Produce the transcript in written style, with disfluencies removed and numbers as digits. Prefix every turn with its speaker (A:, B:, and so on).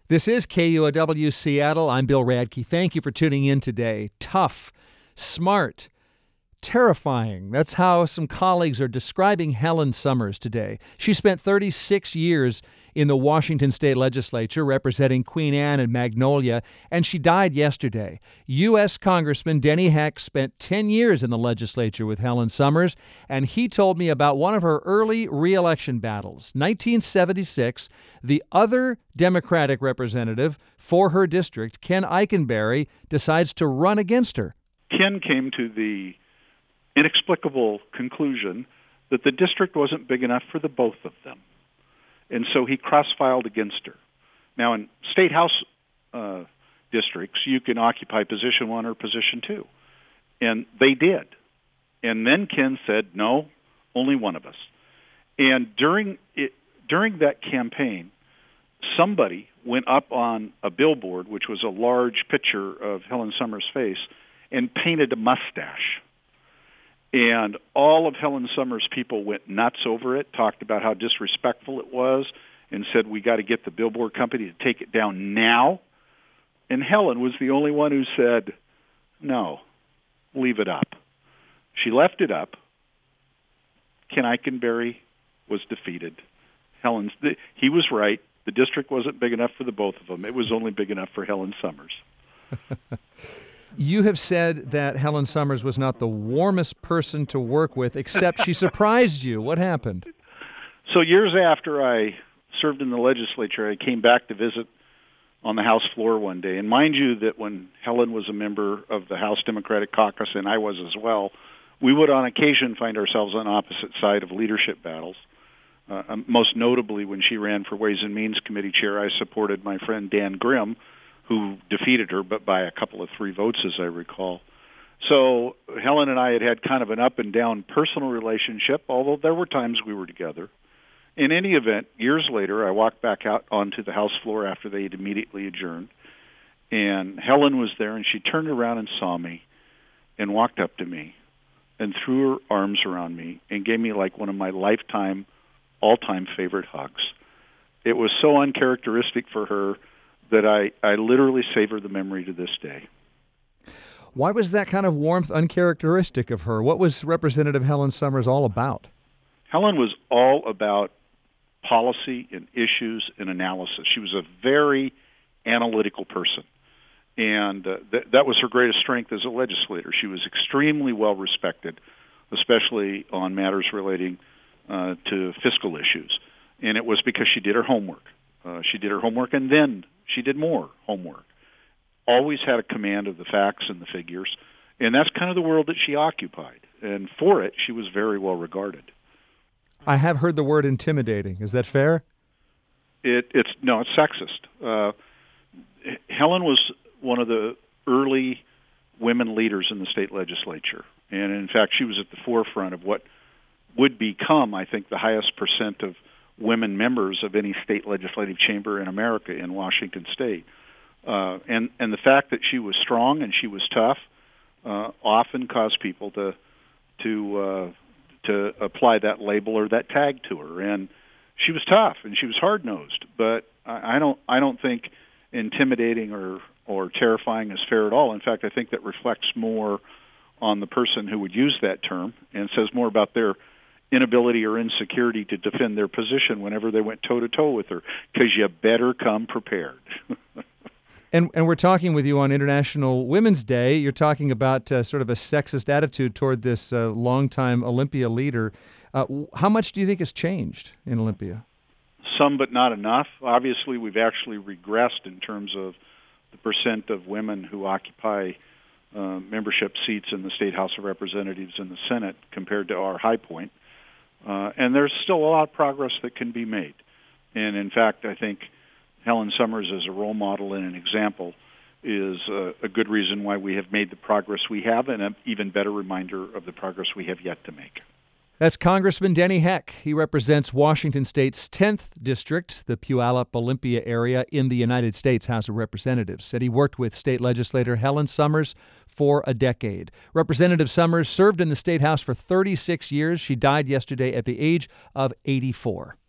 A: This is KUOW Seattle. I'm Bill Radke. Thank you for tuning in today. Tough, smart, terrifying. That's how some colleagues are describing Helen Summers today. She spent 36 years in the Washington State Legislature representing Queen Anne and Magnolia, and she died yesterday. U.S. Congressman Denny Heck spent 10 years in the legislature with Helen Summers, and he told me about one of her early re-election battles. 1976, the other Democratic representative for her district, Ken Eikenberry, decides to run against her.
B: Ken came to the inexplicable conclusion that the district wasn't big enough for the both of them. And so he cross-filed against her. Now, in state house districts, you can occupy position 1 or position 2. And they did. And then Ken said, no, only one of us. And during that campaign, somebody went up on a billboard, which was a large picture of Helen Summers' face, and painted a mustache. And all of Helen Summers' people went nuts over it, talked about how disrespectful it was, and said, we got to get the billboard company to take it down now. And Helen was the only one who said, no, leave it up. She left it up. Ken Eikenberry was defeated. He was right. The district wasn't big enough for the both of them. It was only big enough for Helen Summers.
A: You have said that Helen Summers was not the warmest person to work with, except she surprised you. What happened?
B: So years after I served in the legislature, I came back to visit on the House floor one day. And mind you that when Helen was a member of the House Democratic Caucus, and I was as well, we would on occasion find ourselves on opposite side of leadership battles. Most notably, when she ran for Ways and Means Committee chair, I supported my friend Dan Grimm, who defeated her, but by a couple of 3 votes, as I recall. So Helen and I had kind of an up-and-down personal relationship, although there were times we were together. In any event, years later, I walked back out onto the House floor after they had immediately adjourned, and Helen was there, and she turned around and saw me and walked up to me and threw her arms around me and gave me like one of my lifetime, all-time favorite hugs. It was so uncharacteristic for her that I literally savor the memory to this day.
A: Why was that kind of warmth uncharacteristic of her? What was Representative Helen Summers all about?
B: Helen was all about policy and issues and analysis. She was a very analytical person, and that was her greatest strength as a legislator. She was extremely well respected, especially on matters relating to fiscal issues, and it was because she did her homework. She did her homework, and then she did more homework. Always had a command of the facts and the figures, and that's kind of the world that she occupied. And for it, she was very well regarded.
A: I have heard the word intimidating. Is that fair?
B: It's sexist. Helen was one of the early women leaders in the state legislature, and in fact, she was at the forefront of what would become, I think, the highest percent of women members of any state legislative chamber in America in Washington State. And the fact that she was strong and she was tough often caused people to apply that label or that tag to her. And she was tough and she was hard-nosed, but I don't think intimidating or terrifying is fair at all. In fact, I think that reflects more on the person who would use that term and says more about their inability or insecurity to defend their position whenever they went toe-to-toe with her, because you better come prepared.
A: And we're talking with you on International Women's Day. You're talking about sort of a sexist attitude toward this longtime Olympia leader. How much do you think has changed in Olympia?
B: Some, but not enough. Obviously, we've actually regressed in terms of the percent of women who occupy membership seats in the State House of Representatives and the Senate compared to our high point. And there's still a lot of progress that can be made. And in fact, I think Helen Summers as a role model and an example is a good reason why we have made the progress we have, and an even better reminder of the progress we have yet to make.
A: That's Congressman Denny Heck. He represents Washington State's 10th District, the Puyallup-Olympia area in the United States House of Representatives. Said he worked with state legislator Helen Summers for a decade. Representative Summers served in the State House for 36 years. She died yesterday at the age of 84.